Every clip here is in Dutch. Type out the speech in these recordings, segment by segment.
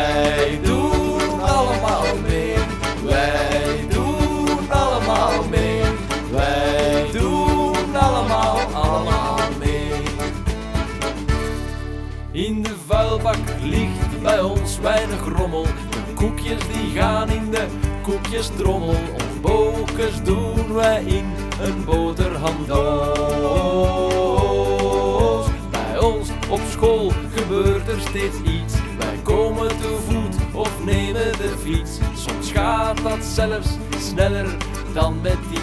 Wij doen allemaal mee. Wij doen allemaal mee. Wij doen allemaal mee. In de vuilbak ligt bij ons weinig rommel. De koekjes die gaan in de koekjestrommel. Ons bokens doen wij in een boterhamdoos. Bij ons op school gebeurt er steeds iets. Wij komen te voet of nemen de fiets. Soms gaat dat zelfs sneller dan met die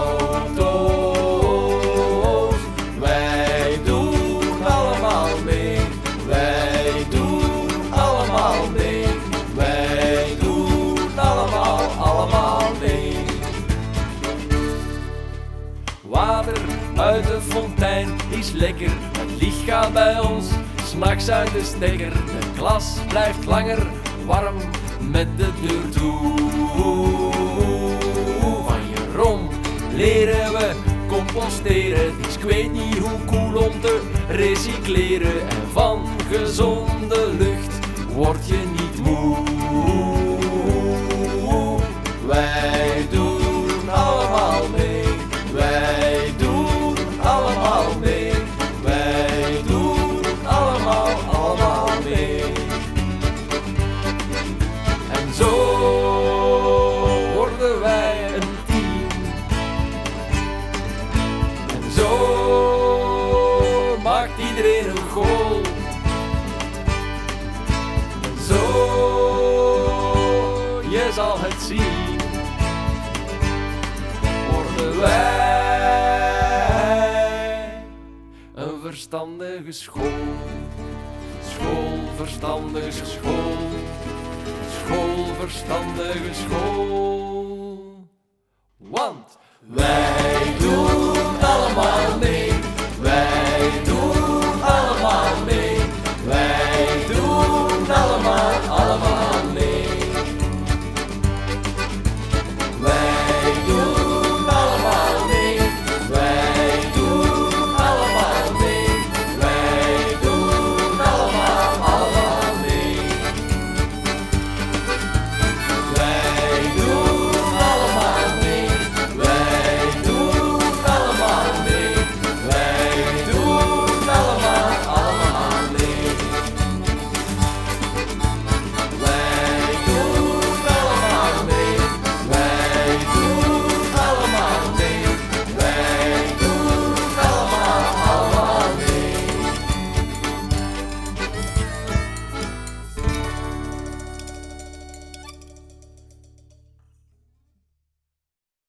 auto's. Wij doen allemaal mee. Wij doen allemaal mee. Wij doen allemaal mee. Water uit de fontein is lekker. Het licht gaat bij ons 's nachts uit de stekker. De klas blijft langer warm met de deur toe. Van je romp leren we composteren. Het is ik weet niet hoe cool om te recycleren. En van gezonde lucht word je niet moe. Wij doen allemaal mee. Wij doen allemaal mee. Wij doen allemaal mee. En zo worden wij een team. En zo maakt iedereen een goal. En zo, je zal het zien, worden wij een verstandige school. School, verstandige school. School, verstandige school. Want wij doen allemaal mee.